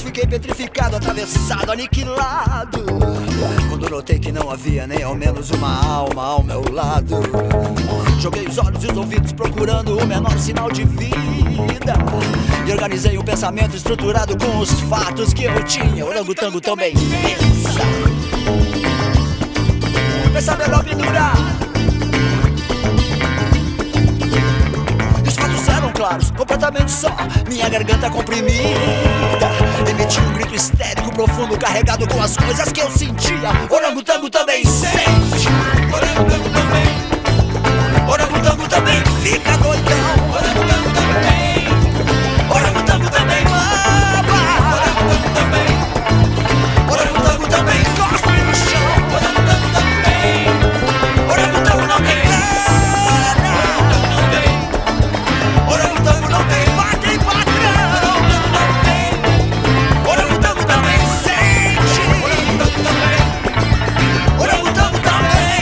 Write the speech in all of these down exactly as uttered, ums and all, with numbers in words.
fiquei petrificado, atravessado, aniquilado, quando notei que não havia nem ao menos uma alma ao meu lado. Joguei os olhos e os ouvidos procurando o menor sinal de vida, e organizei um pensamento estruturado com os fatos que eu tinha. Orangotango também pensa, pensa melhor pendurar. Os fatos eram claros, completamente só. Minha garganta comprimida emitia um grito histérico profundo, carregado com as coisas que eu sentia. Orangotango também sente, orangotango também, orangotango também fica doidão, orangotango também, orangotango também mama, orangotango também, orangotango também cospe no chão, orangotango também, orangotango não tem pena, orangotango não tem pátria e patrão, orangotango também sente, orangotango também, orangotango também.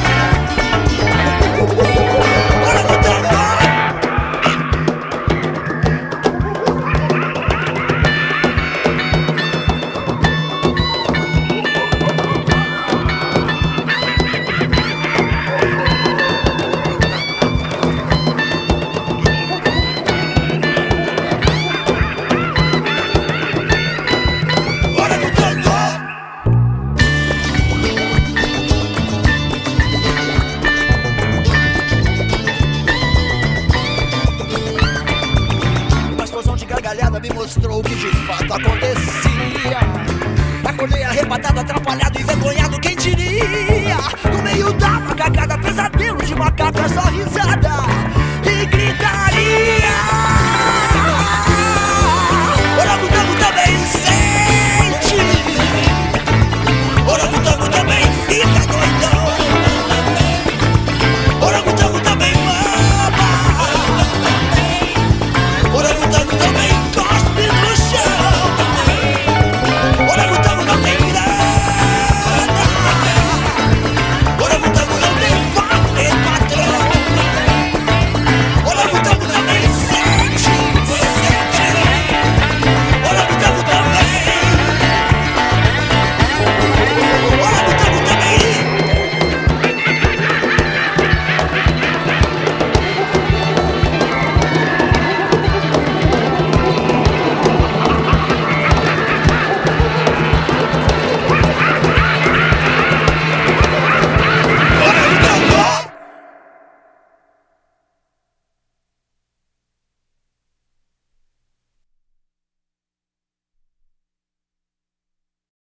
Me mostrou o que de fato acontecia. Acordei arrebatado, atrapalhado, envergonhado, quem diria? No meio da macacada, pesadelo de macaco, é só risada.